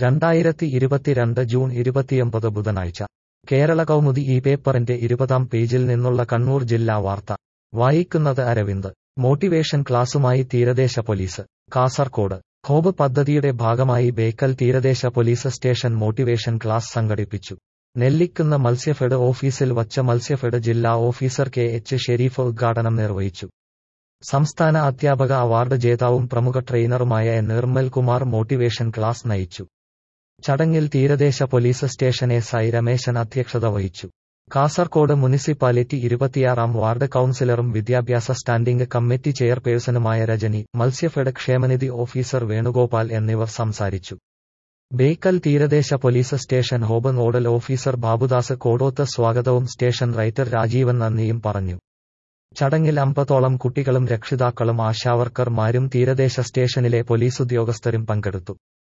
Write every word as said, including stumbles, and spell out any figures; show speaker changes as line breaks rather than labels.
രണ്ടായിരത്തി ഇരുപത്തിരണ്ട് ജൂൺ ഇരുപത്തിയൊമ്പത് ബുധനാഴ്ച കേരള കൗമുദി ഈ പേപ്പറിന്റെ ഇരുപതാം പേജിൽ നിന്നുള്ള കണ്ണൂർ ജില്ലാ വാർത്ത വായിക്കുന്നത് അരവിന്ദ്. മോട്ടിവേഷൻ ക്ലാസുമായി തീരദേശ പോലീസ്. കാസർകോട് ഹോബ് പദ്ധതിയുടെ ഭാഗമായി ബേക്കൽ തീരദേശ പോലീസ് സ്റ്റേഷൻ മോട്ടിവേഷൻ ക്ലാസ് സംഘടിപ്പിച്ചു. നെല്ലിക്കുന്ന് മത്സ്യഫെഡ് ഓഫീസിൽ വച്ച മത്സ്യഫെഡ് ജില്ലാ ഓഫീസർ കെ എച്ച് ഷെരീഫ് ഉദ്ഘാടനം നിർവഹിച്ചു. സംസ്ഥാന അധ്യാപക അവാർഡ് ജേതാവും പ്രമുഖ ട്രെയിനറുമായ N Nirmal Kumar motivation class നയിച്ചു. ചടങ്ങിൽ തീരദേശ police station S I Rameshan അധ്യക്ഷത വഹിച്ചു. കാസർകോട് മുനിസിപ്പാലിറ്റി ഇരുപത്തിയാറാം വാർഡ് കൌൺസിലറും വിദ്യാഭ്യാസ സ്റ്റാൻഡിംഗ് കമ്മിറ്റി ചെയർപേഴ്സണുമായ രജനി, മത്സ്യഫെഡ് ക്ഷേമനിധി ഓഫീസർ വേണുഗോപാൽ എന്നിവർ സംസാരിച്ചു. ബേക്കൽ തീരദേശ പോലീസ് സ്റ്റേഷൻ ഹോബ് നോഡൽ ഓഫീസർ ബാബുദാസ് കോടോത്ത് സ്വാഗതവും സ്റ്റേഷൻ റൈറ്റർ രാജീവൻ നന്ദിയും പറഞ്ഞു. ചടങ്ങിൽ അമ്പതോളം കുട്ടികളും രക്ഷിതാക്കളും ആശാവർക്കർമാരും തീരദേശ സ്റ്റേഷനിലെ പോലീസുദ്യോഗസ്ഥരും പങ്കെടുത്തു.